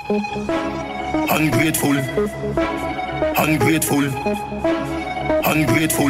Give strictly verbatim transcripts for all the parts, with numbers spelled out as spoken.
Ungrateful, ungrateful, ungrateful.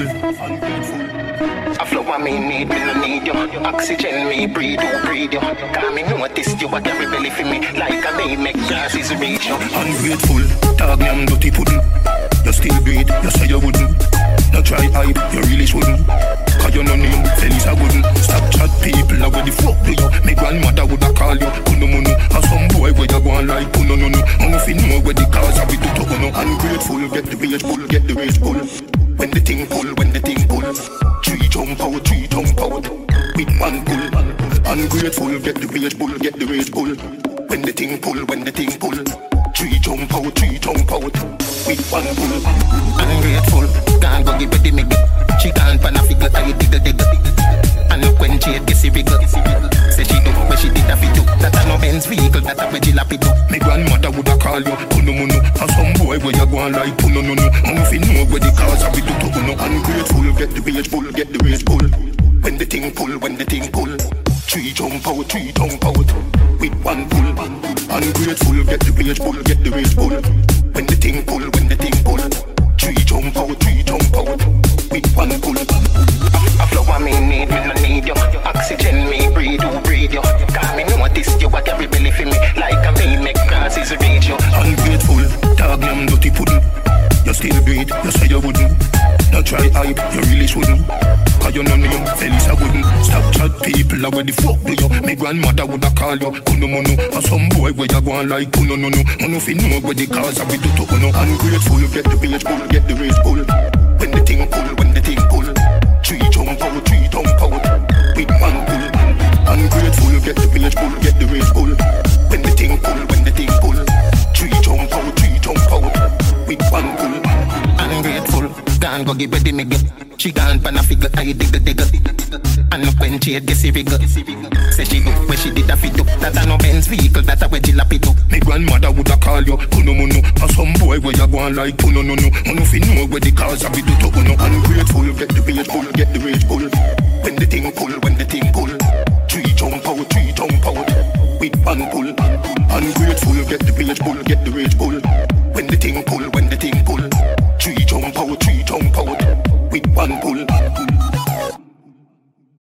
A flow I me need, me no need you. Oxygen me breathe, you breathe you. Cause me notice you a carry belly for me. Like a me make glasses reach you. Ungrateful, dog me I'm dirty pudding. You still breathe, you say you wouldn't. No try hide, you really shouldn't. Cause you no name, fellas I wouldn't. Stop chat people, I would the fuck do you. My grandmother woulda call you, kuno muno. And some boy where you go on like kuno no no. And if you know where the cause of it to talk no. Ungrateful, get the rage pull, get the rage pull. When the thing pull, when the thing pull. Three jump out, three jump out. With one pull. Ungrateful, get the rage pull, get the rage pull. When the thing pull, when the thing pull. Three jump out, three jump out. With one pull. Ungrateful, can't go give it the me. She can't pan a figure, I diggle diggle. And look when she had guessy wiggle. Say she do, but she did a fit do. That a no Benz vehicle, that a wedgie lapid do. My grandmother woulda call you, kuno muno. And some boy where you go on like kuno no no. And if you know where the cause of it to kuno. Ungrateful, get the rage pull, get the rage pull. When the thing pull, when the thing pull. Three jump out, three jump out. With one pull. Ungrateful, get the rage pull, get the rage pull. When the thing pull, when the thing pull. Three jump out, three jump out. With one pull. A flow I me need, me no need you. Oxygen me breathe, you breathe you. Cause me notice you a carry belly for me. Like a me make glasses reach you. Ungrateful, dog me I'm dirty pudding. You still breathe, you say you wouldn't. No try hype, you really shouldn't. Cause you no name, fellas I wouldn't. Stop chat people, I where the fuck do you. My grandmother woulda call you, kuno muno. And some boy where you go on like kuno no no. And if you know where the cause of it to talk no. Ungrateful, get the rage pull, get the rage pull. When the thing pull, when the thing pull. Three jump out, three jump out. With one pull. Ungrateful, get the rage pull, get the rage pull. When the thing pull, when the thing pull. Three jump out, three jump out. With one pull. Ungrateful, can't go give it the me. She can't pan a figure, I diggle diggle. And look when she had guessy wiggle. Say she do, when she did a fit do. That a no Benz vehicle, that a wedgie lapid do. My grandmother woulda call you, kuno muno. And some boy where you go on like kuno no no. And if you know where the cause of it to talk no. Ungrateful, get the rage pull, get the rage pull. When the thing pull, when the thing pull. Three jump out, three jump out. With one pull. Ungrateful,